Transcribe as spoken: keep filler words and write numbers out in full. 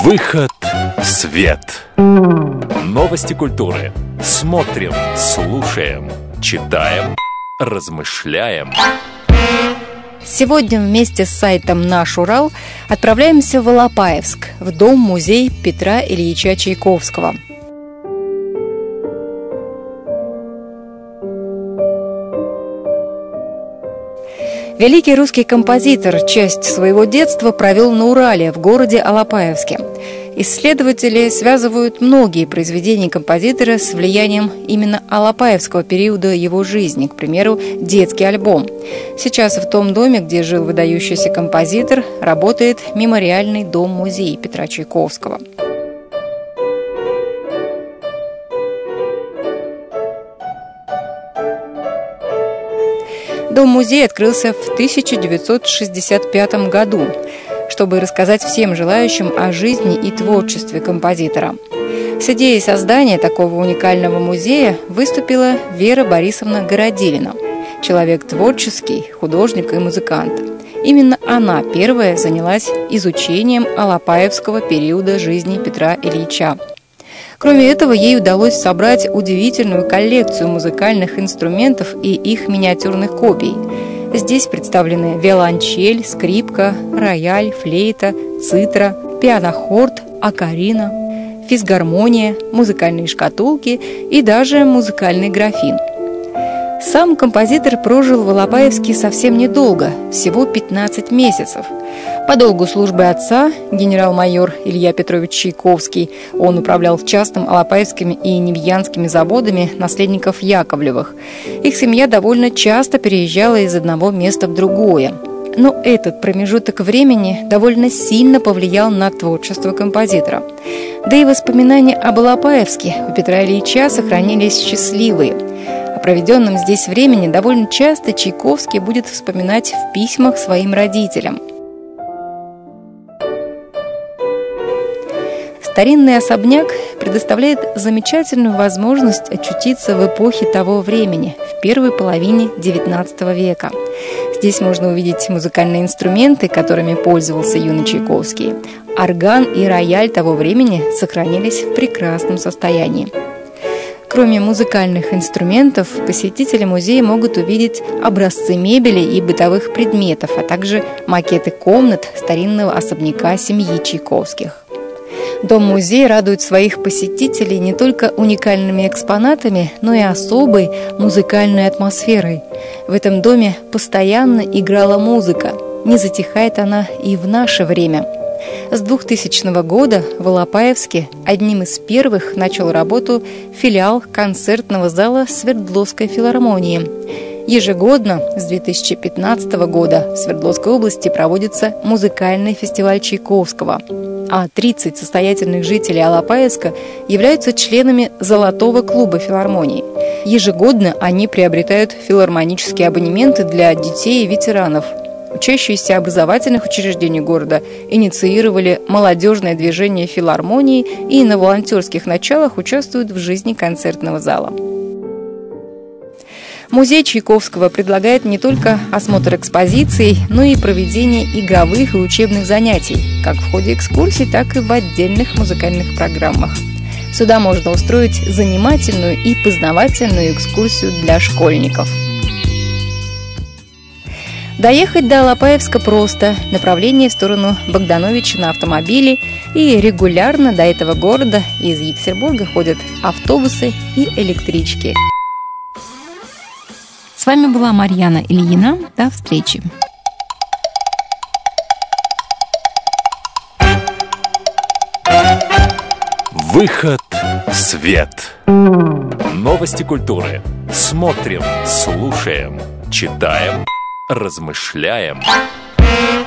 Выход в свет. Новости культуры. Смотрим, слушаем, читаем, размышляем. Сегодня вместе с сайтом «Наш Урал» отправляемся в Алапаевск, в дом-музей Петра Ильича Чайковского. Великий русский композитор часть своего детства провел на Урале, в городе Алапаевске. Исследователи связывают многие произведения композитора с влиянием именно алапаевского периода его жизни, к примеру, детский альбом. Сейчас в том доме, где жил выдающийся композитор, работает мемориальный дом-музей Петра Чайковского. Дом-музей открылся в тысяча девятьсот шестьдесят пятом году, чтобы рассказать всем желающим о жизни и творчестве композитора. С идеей создания такого уникального музея выступила Вера Борисовна Городилина, человек творческий, художник и музыкант. Именно она первая занялась изучением алапаевского периода жизни Петра Ильича. Кроме этого, ей удалось собрать удивительную коллекцию музыкальных инструментов и их миниатюрных копий. Здесь представлены виолончель, скрипка, рояль, флейта, цитра, пианохорд, окарина, физгармония, музыкальные шкатулки и даже музыкальный графин. Сам композитор прожил в Алапаевске совсем недолго, всего пятнадцать месяцев. По долгу службы отца, генерал-майор Илья Петрович Чайковский, он управлял частным алапаевскими и невьянскими заводами наследников Яковлевых. Их семья довольно часто переезжала из одного места в другое. Но этот промежуток времени довольно сильно повлиял на творчество композитора. Да и воспоминания об Алапаевске у Петра Ильича сохранились счастливые. О проведенном здесь времени довольно часто Чайковский будет вспоминать в письмах своим родителям. Старинный особняк предоставляет замечательную возможность очутиться в эпохе того времени, в первой половине девятнадцатого века. Здесь можно увидеть музыкальные инструменты, которыми пользовался юный Чайковский. Орган и рояль того времени сохранились в прекрасном состоянии. Кроме музыкальных инструментов, посетители музея могут увидеть образцы мебели и бытовых предметов, а также макеты комнат старинного особняка семьи Чайковских. Дом-музей радует своих посетителей не только уникальными экспонатами, но и особой музыкальной атмосферой. В этом доме постоянно играла музыка, не затихает она и в наше время. С двухтысячного года в Алапаевске одним из первых начал работу филиал концертного зала Свердловской филармонии. Ежегодно с две тысячи пятнадцатого года в Свердловской области проводится музыкальный фестиваль Чайковского, а тридцать состоятельных жителей Алапаевска являются членами Золотого клуба филармонии. Ежегодно они приобретают филармонические абонементы для детей и ветеранов. Учащиеся образовательных учреждений города инициировали молодежное движение филармонии и на волонтерских началах участвуют в жизни концертного зала. Музей Чайковского предлагает не только осмотр экспозиций, но и проведение игровых и учебных занятий, как в ходе экскурсий, так и в отдельных музыкальных программах. Сюда можно устроить занимательную и познавательную экскурсию для школьников. Доехать до Алапаевска просто. Направление в сторону Богдановича на автомобиле, и регулярно до этого города из Екатеринбурга ходят автобусы и электрички. С вами была Марьяна Ильина. До встречи. Выход в свет. Новости культуры. Смотрим, слушаем, читаем, размышляем.